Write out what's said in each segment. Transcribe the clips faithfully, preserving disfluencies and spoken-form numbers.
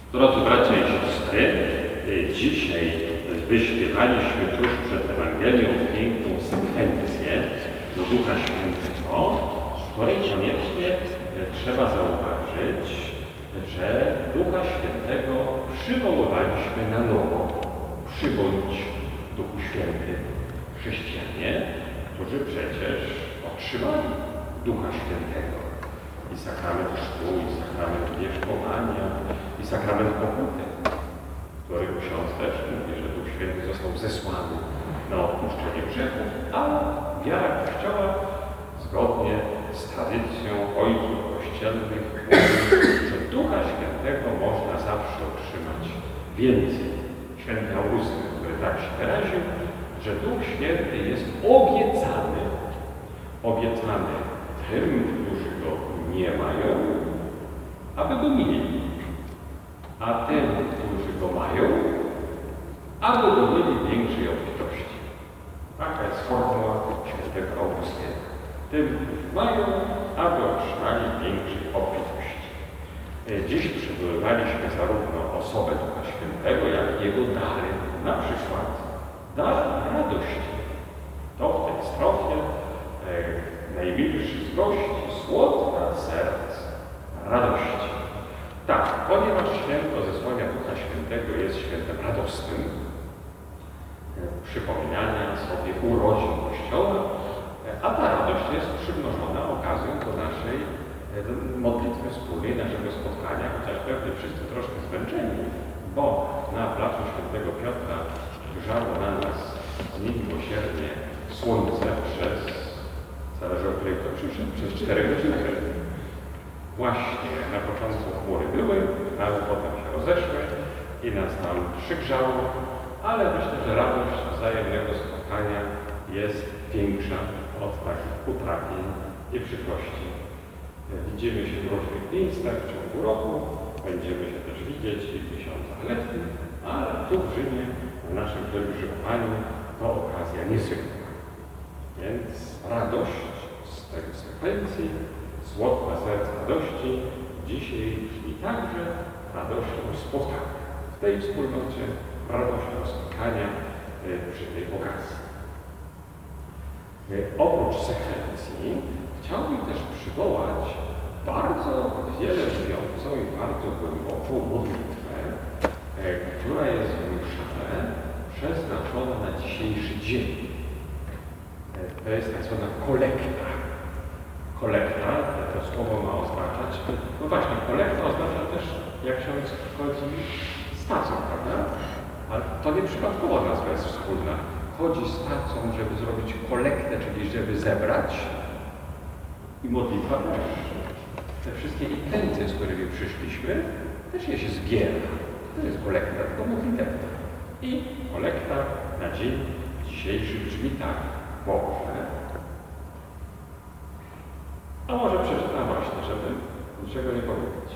Drodzy bracia i siostry, dzisiaj wyśpiewaliśmy tuż przed Ewangelią piękną sekwencję do Ducha Świętego, w której koniecznie trzeba zauważyć, że Ducha Świętego przywoływaliśmy na nowo. Przybądź Duchu Święty chrześcijanie, którzy przecież otrzymali Ducha Świętego. I sakrament chrztu, i sakrament wierzchowania, i sakrament pokuty, który ksiądz też mówi, że Duch Święty został zesłany na odpuszczenie grzechów, a wiara Kościoła zgodnie z tradycją ojców kościelnych mówi, że Ducha Świętego można zawsze otrzymać więcej. Święty Augustyn, który tak się wyraził, że Duch Święty jest obiecany, obiecany tym, którzy go nie mają, aby go mieli, a tym, którzy go mają, aby go mieli większej obfitości. Taka jest formuła świętego Augustyna. Tym, którzy mają, aby otrzymali większej obfitości. Dziś przywoływaliśmy zarówno osobę Ducha Świętego, jak i jego dary. Na przykład dar radości. To w tej strofie e, najmilszy z gości, słodka serc radości. Tak, ponieważ święto zesłania Ducha Świętego jest świętem radosnym, przypominania sobie urodzin Kościoła, a ta radość jest przymnożona okazją do naszej modlitwy wspólnej, naszego spotkania, chociaż pewnie wszyscy troszkę zmęczeni, bo na placu Świętego Piotra grzało na nas niemiłosiernie słońce przez, zależy od której kto przyszedł, przez cztery godziny. Właśnie na początku chmury były, ale potem się rozeszły i nas tam przygrzało, ale myślę, że radość wzajemnego spotkania jest większa od takich utrapień i przykrości. Widzimy się w różnych miejscach w ciągu roku, będziemy się też widzieć i w miesiącach letnich, ale tu w Rzymie, w naszym pielgrzymowaniu, to okazja niezwykła. Więc radość z tej sekwencji, słodka serc radości, dzisiaj brzmi także radością spotkania. W tej wspólnocie radością spotkania przy tej okazji. Oprócz sekwencji chciałbym też przywołać bardzo wiele mówiącą i bardzo głęboką modlitwę, która jest w mszale przeznaczona na dzisiejszy dzień. To jest tak zwana kolekta. Kolekta, to słowo ma oznaczać, no właśnie, kolekta oznacza też, jak się w końcu stacją, prawda? Ale to nie przypadkowo nazwa jest wspólna. Chodzi z tacą, żeby zrobić kolektę, czyli żeby zebrać, i modlitwa też. Te wszystkie intencje, z którymi przyszliśmy, też je się zbiera. To jest kolekta, tylko modlitewna. I kolekta na dzień dzisiejszy brzmi tak. Boże. A może przeczytam właśnie, żeby niczego nie powiedzieć.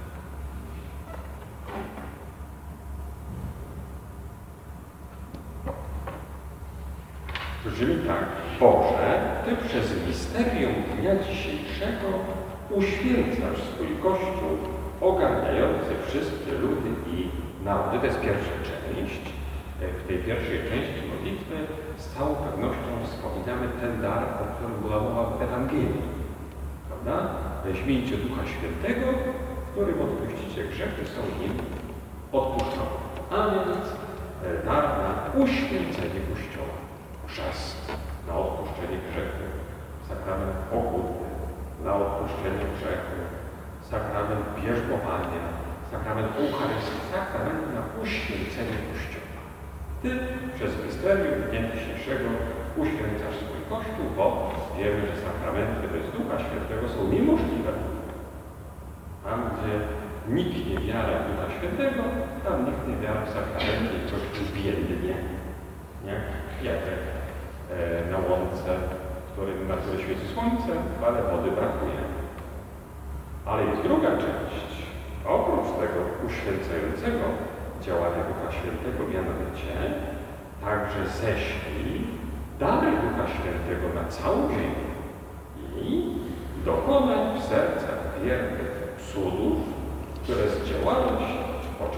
Brzmi tak. Boże, Ty przez misterium dnia dzisiejszego uświęcasz swój Kościół ogarniający wszystkie ludy i narody. To jest pierwsza część. W tej pierwszej części modlitwy z całą pewnością wspominamy ten dar, o którym była mowa w Ewangelii. Prawda? Weźmijcie Ducha Świętego, którym odpuścicie grzechy, są nim odpuszczone. A więc dar na uświęcenie Kościoła. Chrzest na odpuszczenie grzechu, sakrament pokuty na odpuszczenie grzechu, sakrament bierzmowania, sakrament Eucharystii, sakrament na uświęcenie Kościoła. Ty przez misterium dnia dzisiejszego uświęcasz swój Kościół, bo wiemy, że sakramenty bez Ducha Świętego są niemożliwe. Tam, gdzie niknie wiara w Ducha Świętego, tam niknie wiara w sakramenty i Kościół biednie. Nie? Kwiatek e, na łące, który, na której świeci słońce, ale wody brakuje. Ale jest druga część. Oprócz tego uświęcającego działania Ducha Świętego, mianowicie także ześlij dary Ducha Świętego na całą ziemię i dokonaj w sercach wiernych cudów, które zdziałały się pod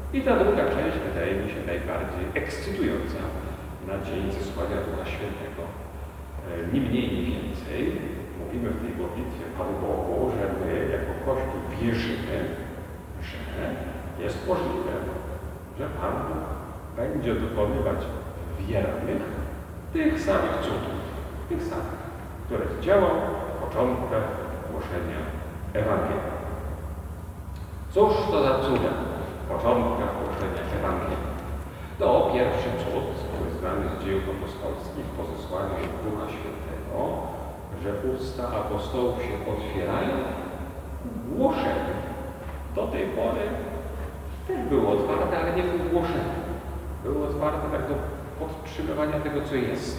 I ta druga część wydaje mi się najbardziej ekscytująca na dzień zesłania Ducha Świętego. Ni mniej, ni więcej mówimy w tej modlitwie Panu Bogu, że my jako Kościół wierzymy, że jest możliwe, że Pan Bóg będzie dokonywać wiernych tych samych cudów, tych samych, które działał w początkach głoszenia Ewangelii. Cóż to za cuda w początkach głoszenia Ewangelii? To pierwszy cud, który znany z dziejów apostolskich po zesłaniu Ducha Świętego, że usta apostołów się otwierają głoszeniu. Do tej pory też było otwarte, ale nie w głoszeniu. Było otwarte tak do podtrzymywania tego, co jest.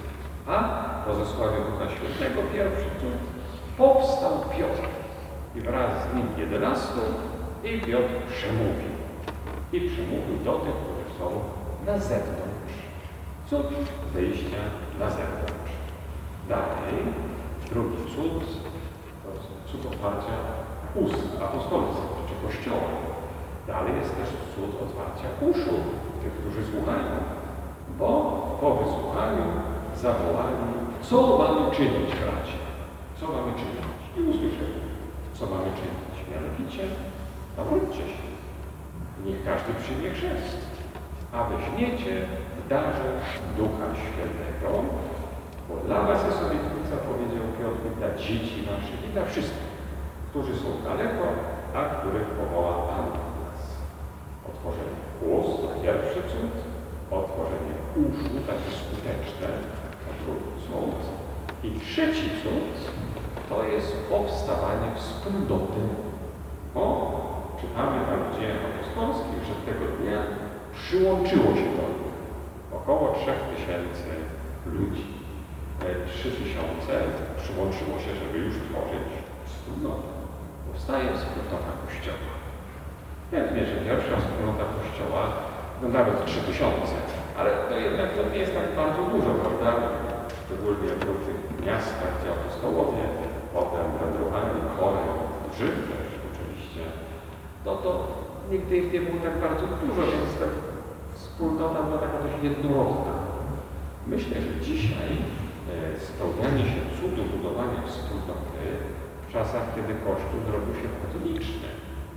A po zesłaniu Ducha Świętego pierwszy cud powstał Piotr i wraz z nim jedenastu i Piotr przemówił. I przemówił do tych, którzy są na zewnątrz. Cud wyjścia na zewnątrz. Dalej, drugi cud to cud otwarcia ust apostolskich czy Kościoła. Dalej jest też cud otwarcia uszu tych, którzy słuchają. Bo po wysłuchaniu zawołali, co mamy czynić, bracia? Co mamy czynić? I usłyszeli, co mamy czynić. Mianowicie, nawróćcie się. Niech każdy przyjmie chrzest, a weźmiecie w darze Ducha Świętego, bo dla was jest obietnica, powiedział Piotr, dla dzieci naszych i dla wszystkich, którzy są daleko, a których powoła Pan nas. Otworzenie ust to pierwszy cud, otworzenie uszu, takie skuteczne, to drugi cud. I trzeci cud to jest powstawanie wspólnoty. O, czytamy tam w dziejach apostolskich, że tego dnia przyłączyło się do nich około trzech tysięcy ludzi. Trzy tysiące przyłączyło się, żeby już tworzyć wspólnotę. Powstaje wspólnota Kościoła. Ja wiem, że pierwsza wspólnota Kościoła, no nawet trzy tysiące, ale to jednak to nie jest tak bardzo dużo, prawda? Szczególnie w różnych miastach, gdzie apostołowie potem wędrowali, chory, Żyd też oczywiście. No to nigdy ich nie było tak bardzo dużo, więc ta wspólnota była taka dość jednorodna. Myślę, że dzisiaj e, spełnianie się cudu budowania wspólnoty w czasach, kiedy Kościół zrobił się katoliczny.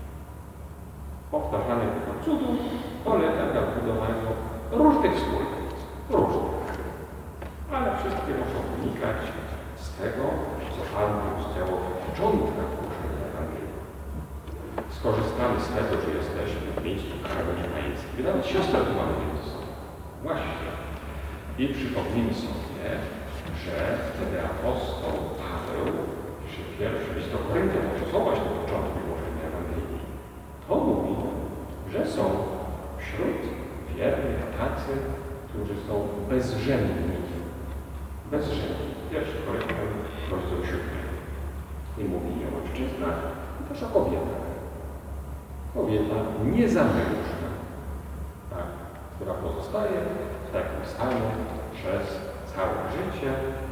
Powtarzanie tego cudu polega na budowaniu różnych wspólnot. Różnych. Ale wszystkie muszą wynikać z tego, co Pan Bóg zdziałał w początkach głoszenia Ewangelii. Skorzystamy z tego, że jesteśmy w miejscu karmelitańskim. Nawet siostrę tu mamy między sobą. Właśnie. I przypomnijmy sobie, że wtedy apostoł Paweł, czy pierwszy list do Koryntian, zobacz na początku głoszenia Ewangelii, to mówi, że są wśród wiernych tacy, którzy są bezrzędni. Bezrzędni. Pierwszy Koryntian, rozdział siódmy. I mówi o mężczyznach, i też o kobietach. Kobieta niezamężna, tak, która pozostaje w takim stanie przez całe życie,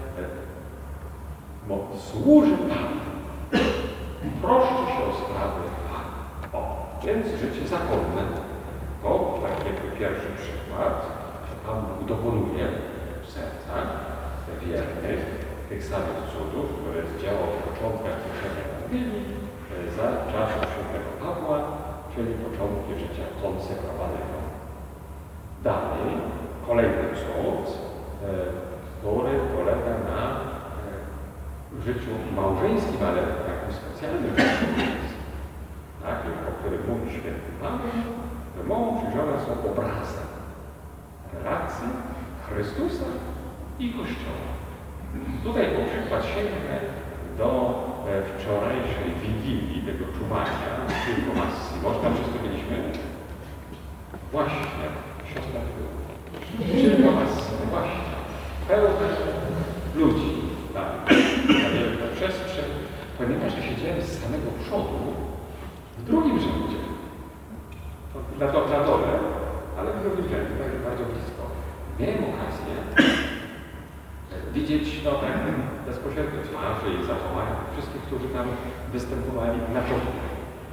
bo służy Panu. Troszczy się o sprawy Pana. O, więc życie zakonne to tak jakby pierwszy przykład, że Pan Bóg dokonuje w sercach wiernych tych samych cudów, które zdziałał w początkach głoszenia Ewangelii za czasów świętego Pawła, czyli początki życia konsekrowanego. Dalej, kolejny cud, który polega na życiu małżeńskim, ale takim specjalnym życiu, takim, o którym mówi święty Paweł, że mąż i żona są obrazem relacji Chrystusa i Kościoła. Tutaj po przykład sięgnę do wczorajszej wigilii, tego czuwania, tylko masy. Można wszyscy byliśmy? Właśnie, siostra była. Tylko masy, właśnie. Pełne ludzi, tak, na wielką przestrzeń, ponieważ ja siedziałem z samego przodu w drugim rzędzie. Na, to, na dole, ale w drugim rzędzie, tak bardzo blisko. Miałem okazję widzieć no, tak, bezpośrednio twarzy i zachowania wszystkich, którzy tam występowali na początku.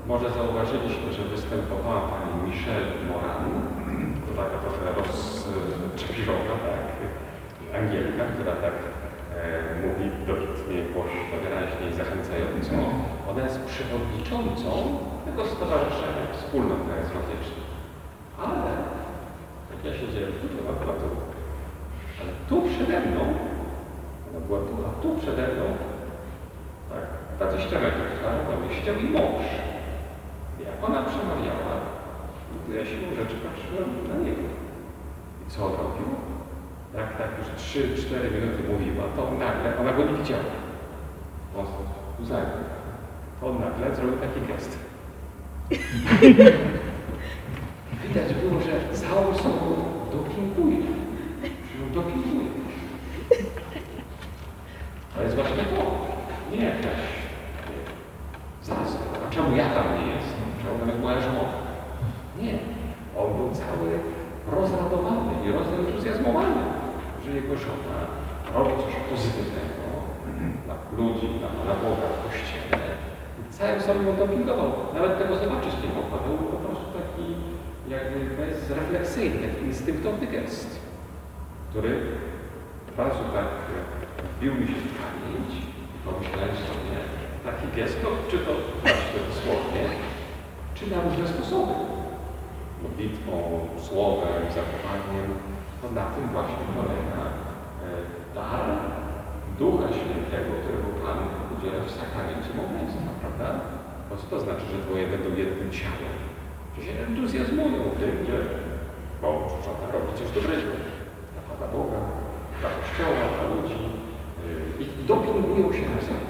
Może zauważyliśmy, że występowała pani Michelle Moran, to taka trochę rozczepirowa, tak, Angielka, która tak e, mówi dobitnie, głośno, wyraźnie i zachęcająco. Ona jest przewodniczącą tego stowarzyszenia Wspólnot Charyzmatycznych. Ale, jak ja siedziałem tu, to ona była tu. Ale tu przede mną, ona była tu, a tu przede mną, tak, dwadzieścia metrów, tak, tam siedział i mąż. Jak ona przemawiała, to ja siłą rzeczy patrzyłem na niego. I co on robił? Jak tak już trzy cztery minuty mówiła, to on nagle, ona go nie widziała. On zajmę. To on nagle zrobił taki gest. Widać było, że całą sobą dopinguje. Że ją dopinguje. Ale zobaczmy to. Nie jakaś zasad. A czemu ja tam nie jestem? Czemu tam jest moja żona? Nie. On był cały rozradowany i rozentuzjazmowany, że jego żona robi coś pozytywnego dla ludzi, dla Pana Boga w Kościele. I całym sobie ją dopingował. Nawet tego zobaczyć nie mogła. To był po prostu taki jakby bezrefleksyjny, taki instynktowny gest, który bardzo tak wbił mi się w pamięć i pomyślałem sobie, taki gest, to, czy to właśnie dosłownie, czy na różne sposoby. Modlitwą, słowem, zachowaniem, to na tym właśnie polega e, dar Ducha Świętego, którego Pan udziela w sakramencie małżeństwa, prawda? Bo co to znaczy, że dwoje będą jednym ciałem? Że się entuzjazmują tym, że mąż, żona robi coś dobrego dla Pana Boga, dla Kościoła, dla ludzi yy, i dopingują się nawzajem.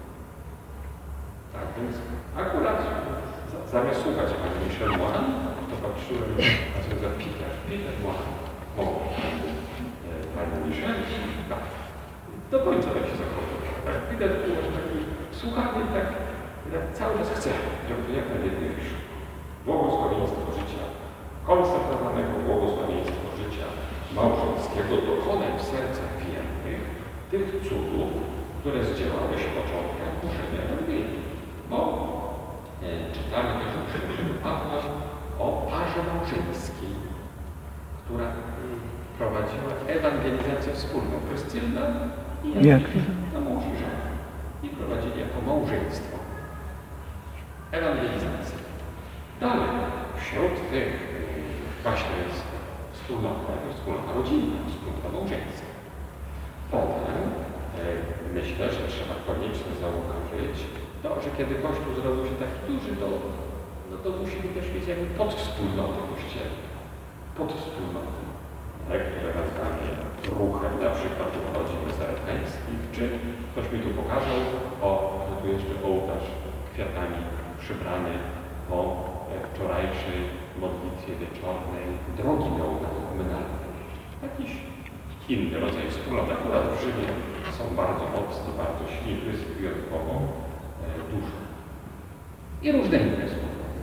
Tak więc akurat zamiast słuchać pani Michelle Moran, to patrzyłem na co za Peter, Peter Moran, mąż pani Michelle, tak. Do końca tak się zachował. Tak, widać było, że taki słuchanie tak, tak cały czas chce, żeby to jak najlepiej wyszło. Błogosławieństwo życia, konsekrowanego błogosławieństwo życia małżeńskiego dokonaj w sercach wiernych tych cudów, które zdziałałeś w początkach burzenia Ewangelii. Bo e, czytamy też u świętego Pawła o parze małżeńskiej, która prowadziła ewangelizację wspólną. Pryscylla i Jakwiga, mąż i żona. I prowadzili jako małżeństwo ewangelizację. Dalej, wśród tych właśnie jest wspólnota, wspólnota rodzinna, wspólnota małżeńska. Potem e, myślę, że trzeba koniecznie zauważyć to, że kiedy Kościół zrobił się taki duży, to, no to musimy też mieć jakby podwspólnotę Kościelną. Podwspólnotę, tak, które nazywamy ruchem, na przykład u rodzin nazareteńskich, czy ktoś mi tu pokazał, o, że tu jeszcze ołtarz kwiatami przybrany po wczorajszej modlitwie wieczornej drogi neokumenalnej. Jakiś inny rodzaj wspólnot. Akurat w Rzymie są bardzo mocni, bardzo silni, jest wyjątkowo e, dużo. I różne inne wspólnoty.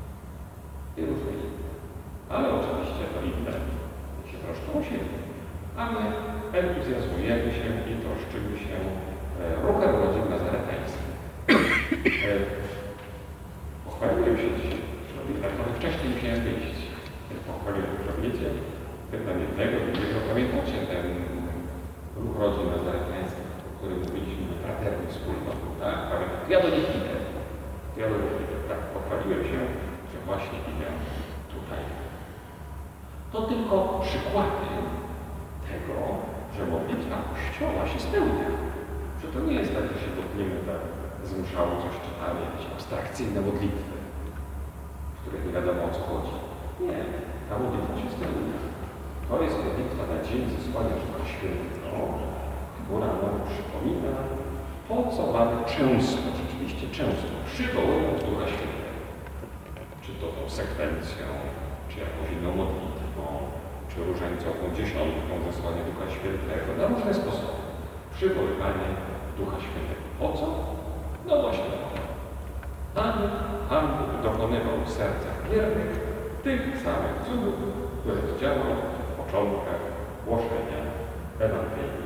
I różne inne. Ale oczywiście to inne się troszczą o siebie. A my entuzjazmujemy się i troszczymy się e, ruchem rodzin nazareteńskich. E, Pochwaliłem się dzisiaj, że tak trochę wcześniej musiałem wyjść. Pochwaliłem już wiecie, pytam jednego, drugiego, pamiętacie ten ruch rodzin nazareteńskich, o którym mówiliśmy, fraternych wspólnot, tak? Pamiętam. Ja do nich idę. Ja do nich idę, tak. Pochwaliłem się, że właśnie idę tutaj. To tylko przykłady tego, że modlitwa Kościoła się spełnia. Że to nie jest tak, że się dotkniemy tak zmuszało coś czytamy, jakieś abstrakcyjne modlitwy, w których nie wiadomo o co chodzi. Nie, ta modlitwa się spełnia. To jest modlitwa na dzień zesłania Ducha Świętego, która nam przypomina to, co mamy często, rzeczywiście często, przywołując Ducha Świętego. Czy to tą sekwencją, czy jakąś inną modlitwą, czy różańcową dziesiątką zesłania Ducha Świętego, na różne sposoby. Przywoływanie Ducha Świętego. Po co? No właśnie. Pan, Pan dokonywał w sercach wiernych tych samych cudów, które zdziałał w początkach głoszenia Ewangelii.